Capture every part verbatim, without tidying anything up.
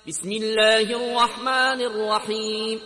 بسم الله الرحمن الرحيم.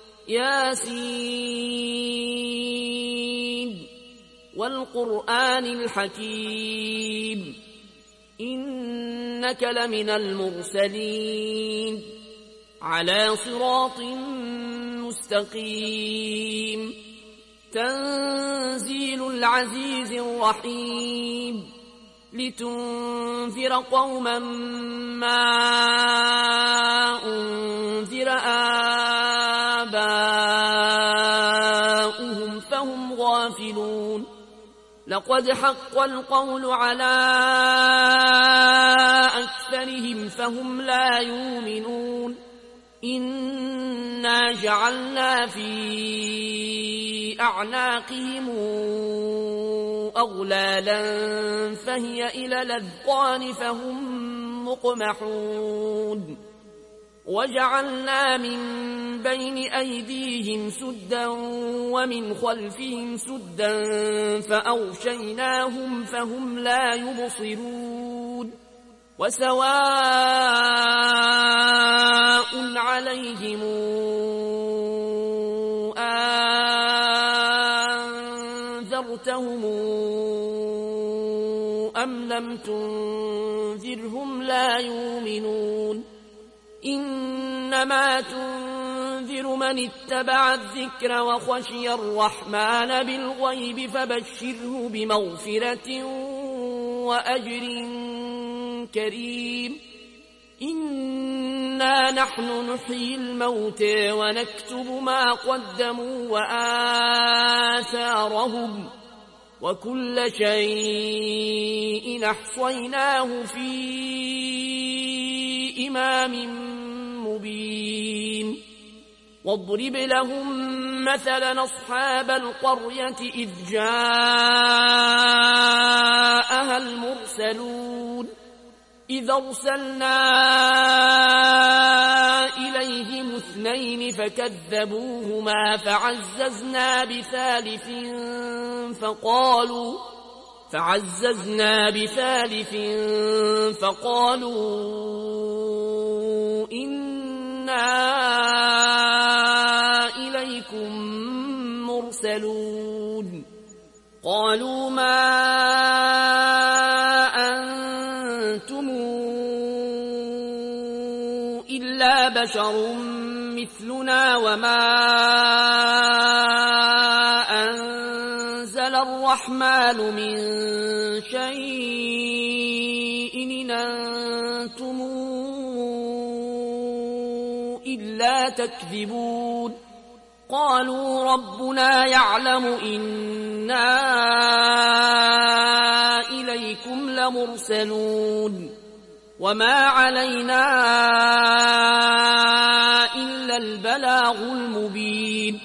ياسين والقرآن الحكيم إنك لمن المرسلين على صراط مستقيم. تنزيل العزيز الرحيم لتنذر قوما ما أنذر آباؤهم فهم غافلون. لقد حق القول على أكثرهم فهم لا يؤمنون. إنا جعلنا في أعناقهم أغلالا فهي إلى الأذقان فهم مقمحون. وجعلنا من بين أيديهم سدا ومن خلفهم سدا فأغشيناهم فهم لا يبصرون. وسواء عليهم أنذرتهم أم لم تنذرهم لا يؤمنون. إنما تنذر من اتبع الذكر وخشي الرحمن بالغيب فبشره بمغفرة وأجر كريم. إنا نحن نحيي الموتى ونكتب ما قدموا وآثارهم وكل شيء أحصيناه في إمام مبين. واضرب لهم مثلا أصحاب القرية إذ جاءها المرسلون إذ أرسلنا إليهم اثنين فكذبوهما فعززنا بثالث فقالوا فعززنا بثالث فقالوا إنا إليكم مرسلون. قالوا ما أنتم إلا بشر مثلنا وما أنزل الرحمن من شيء إن أنتم إلا تكذبون. قالوا ربنا يعلم إنا إليكم لمرسلون وما علينا إلا البلاغ المبين.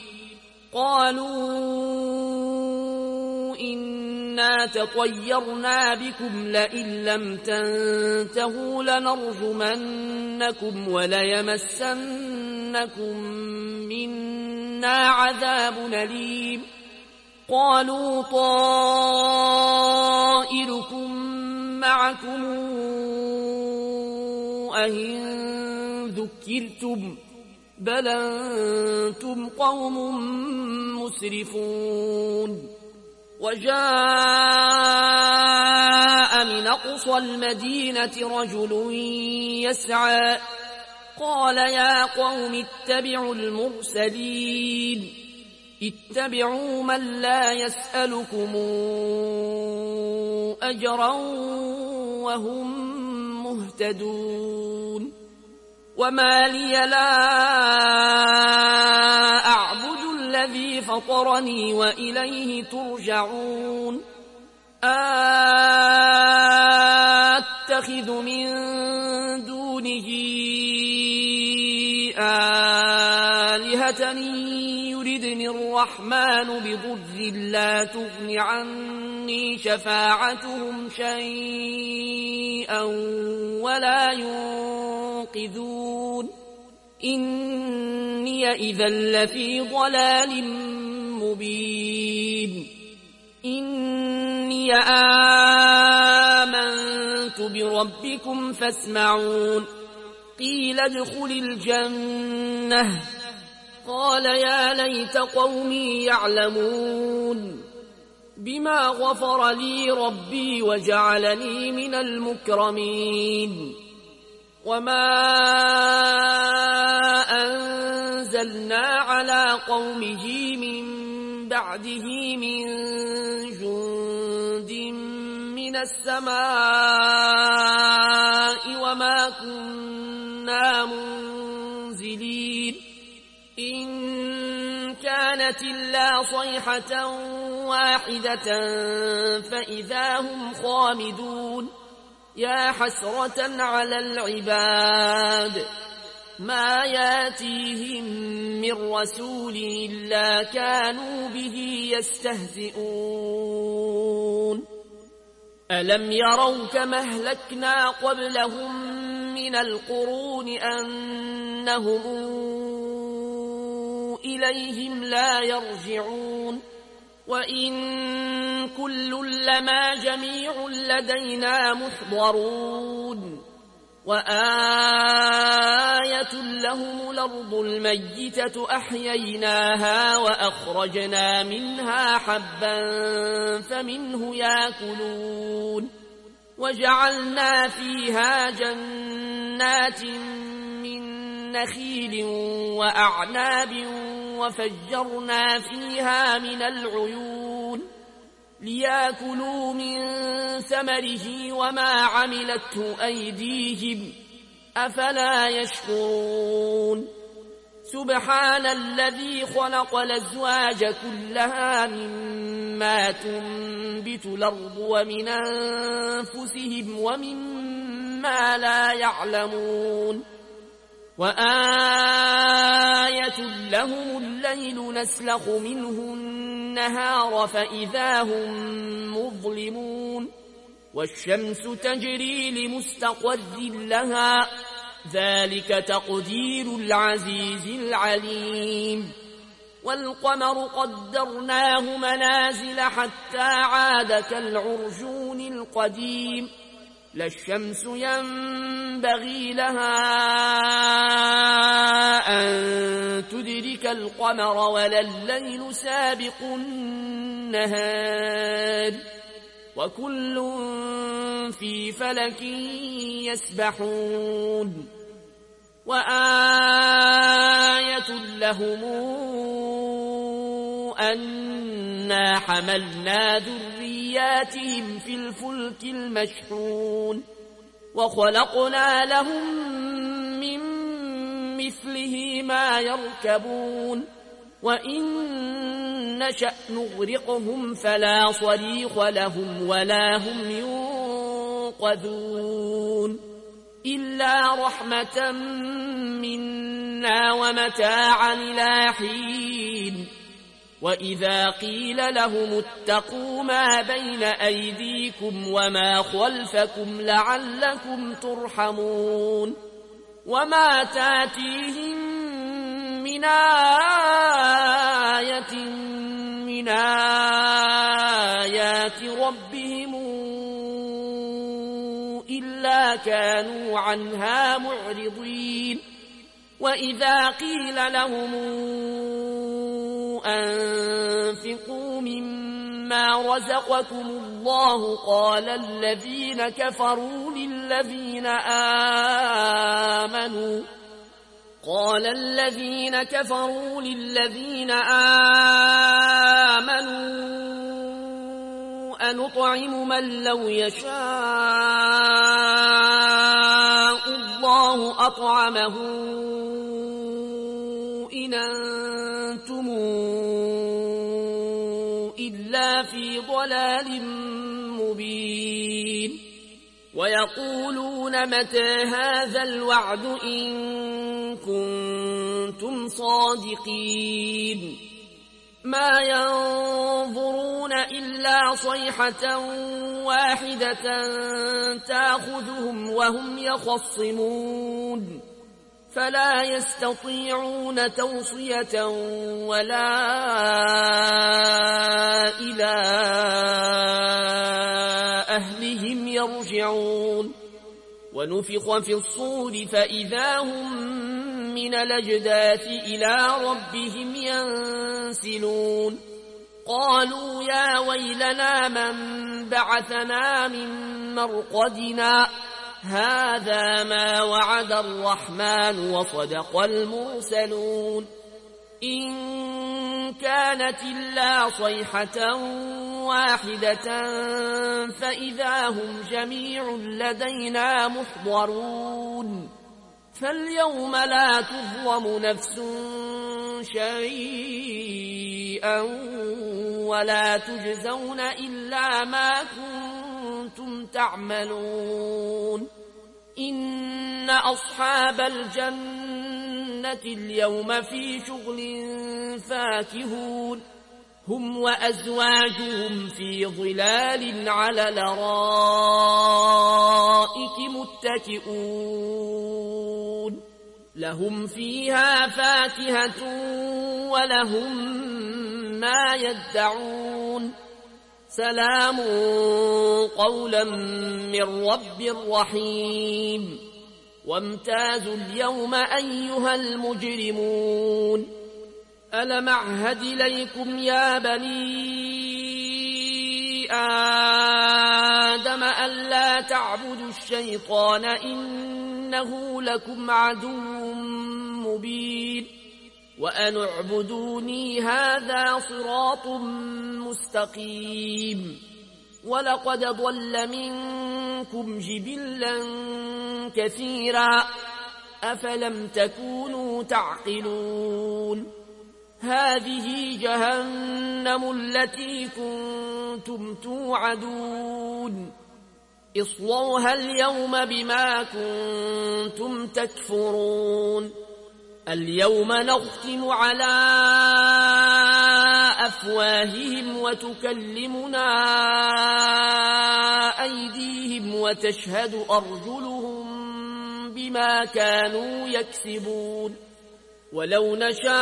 قالوا إنا تطيرنا بكم لئن لم تنتهوا لنرجمنكم وليمسنكم منا عذاب أليم. قالوا طائركم معكم أئن ذكرتم بل أنتم قوم مسرفون. وجاء من أقصى المدينة رجل يسعى قال يا قوم اتبعوا المرسلين اتبعوا من لا يسألكم أجرا وهم مهتدون. وما لي لا أعبد الذي فطرني وإليه ترجعون. أتخذ من دونه آلهة يردني الرحمن بضر لا تغن عني شفاعتهم شيئا ولا ينقذون. إني إذا لفي ضلال مبين. إني آمنت بربكم فاسمعون. قيل ادخل الجنة قال يا ليت قومي يعلمون بما غفر لي ربي وجعلني من المكرمين وما أنزلنا على قومه من بعده من جند من السماء وما كنا منزلين إن كانت إلا صيحة واحدة فإذا هم خامدون يا حسرة على العباد ما ياتيهم من رسول إلا كانوا به يستهزئون ألم يروا كما أهلكنا قبلهم من القرون أنهم إليهم لا يرجعون وإن كل لما جميع لدينا محضرون وآية لهم الأرض الميتة أحييناها وأخرجنا منها حبا فمنه يأكلون وجعلنا فيها جنات من نخيل وأعناب وفجرنا فيها من العيون ليأكلوا من ثمره وما عملته أيديهم أفلا يشكرون سبحان الذي خلق الأزواج كلها مما تنبت الأرض ومن أنفسهم ومما لا يعلمون وآية لهم الليل نسلخ منه النهار فإذا هم مظلمون والشمس تجري لمستقر لها ذلك تقدير العزيز العليم والقمر قدرناه منازل حتى عاد كالعرجون القديم لا الشمس ينبغي لها أن تدرك القمر ولا الليل سابق النهار وكل في فلك يسبحون وآية لهم أنا حملنا ذرياتهم في الفلك المشحون وخلقنا لهم من مثله ما يركبون وإن نشأ نغرقهم فلا صريخ لهم ولا هم ينقذون إلا رحمة منا ومتاعا إلى حين وإذا قيل لهم اتقوا ما بين أيديكم وما خلفكم لعلكم ترحمون وما تاتيهم من آية من آيات ربهم إلا كانوا عنها معرضين وإذا قيل لهم أنفقوا مما رزقكم الله قال الذين كفروا للذين آمنوا قال الذين كفروا للذين آمنوا أنطعم من لو يشاء الله أطعمه إن أنتم إلا في ضلال مبين ويقولون متى هذا الوعد إن كنتم صادقين ما ينظرون إلا صيحة واحدة تأخذهم وهم يخصمون فلا يستطيعون توصية ولا إلى أهلهم يرجعون ونفخ في الصور فإذا هم من الأجداث إلى ربهم ينسلون قالوا يا ويلنا من بعثنا من مرقدنا هذا ما وعد الرحمن وصدق المرسلون إن كانت إلا صيحة واحدة فإذا هم جميع لدينا محضرون فاليوم لا تظلم نفس شيئا ولا تجزون إلا ما كنتم تعملون إن أصحاب الجنة اليوم في شغل فاكهون هم وأزواجهم في ظلال على الأرائك متكئون لهم فيها فاكهة ولهم ما يدعون سلام قولا من رب رحيم وامتازوا اليوم أيها المجرمون ألم أعهد إليكم يا بني آدم ألا تعبدوا الشيطان إنه لكم عدو مبين وأن اعبدوني هذا صراط مستقيم ولقد ضل منكم جبلا كثيرا أفلم تكونوا تعقلون هذه جهنم التي كنتم توعدون اصلوها اليوم بما كنتم تكفرون اليوم نختم على أفواههم وتكلمنا أيديهم وتشهد أرجلهم بما كانوا يكسبون ولو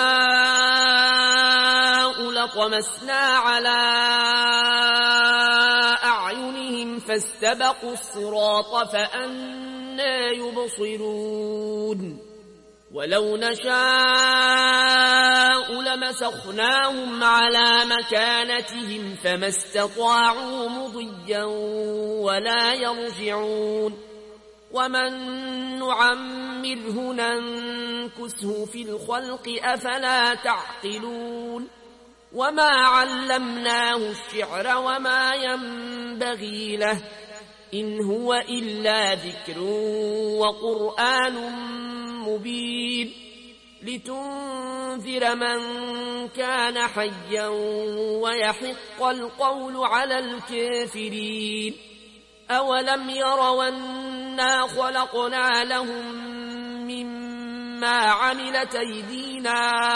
نشاء لطمسنا على أعينهم فاستبقوا الصراط فأنى يبصرون ولو نشاء لمسخناهم على مكانتهم فما استطاعوا مضيا ولا يرجعون ومن نعمره ننكسه في الخلق أفلا تعقلون وما علمناه الشعر وما ينبغي له إن هو إلا ذكر وقرآن مبين لتنذر من كان حيا ويحق القول على الكافرين أولم يروا أنا خلقنا لهم مما عملت أيدينا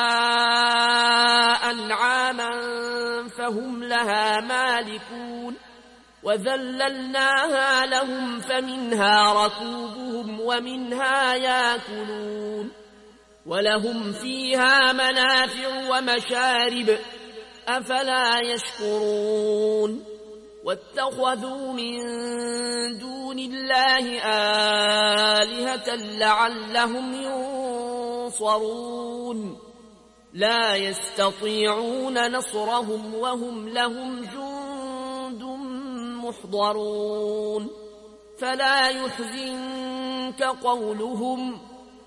أنعاما فهم لها مالكون وذللناها لهم فمنها ركوبهم ومنها ياكلون ولهم فيها منافع ومشارب أفلا يشكرون واتخذوا من دون الله آلهة لعلهم ينصرون لا يستطيعون نصرهم وهم لهم جند محضرون فلا يحزنك قولهم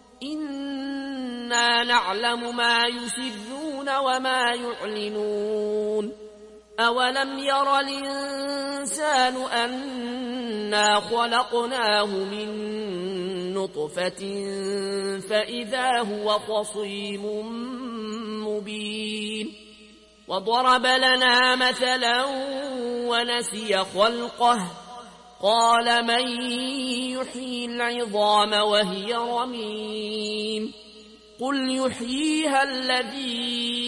إنا نعلم ما يسرون وما يعلنون أولم ير الإنسان أنا خلقناه من نطفة فإذا هو خصيم مبين وضرب لنا مثلا ونسي خلقه قال من يحيي العظام وهي رميم قل يحييها الذي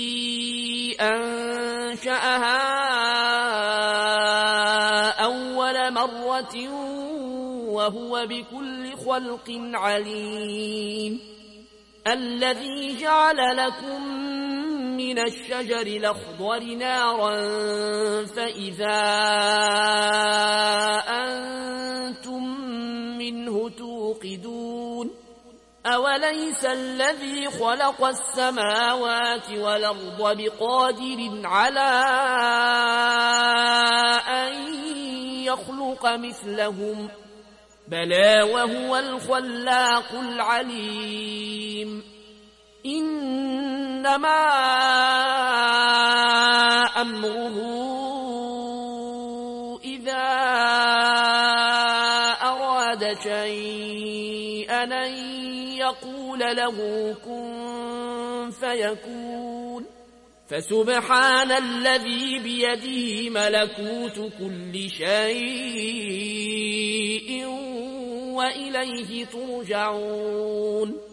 أنشأها أول مرة وهو بكل خلق عليم الذي جعل لكم من الشجر الأخضر نارا فإذا أنتم منه توقدون أوليس الذي خلق السماوات والأرض بقادر على أن يخلق مثلهم بلى وهو الخلاق العليم إنما أمره إذا أراد شيئا أن يقول له كن فيكون فسبحان الذي بيده ملكوت كل شيء وإليه ترجعون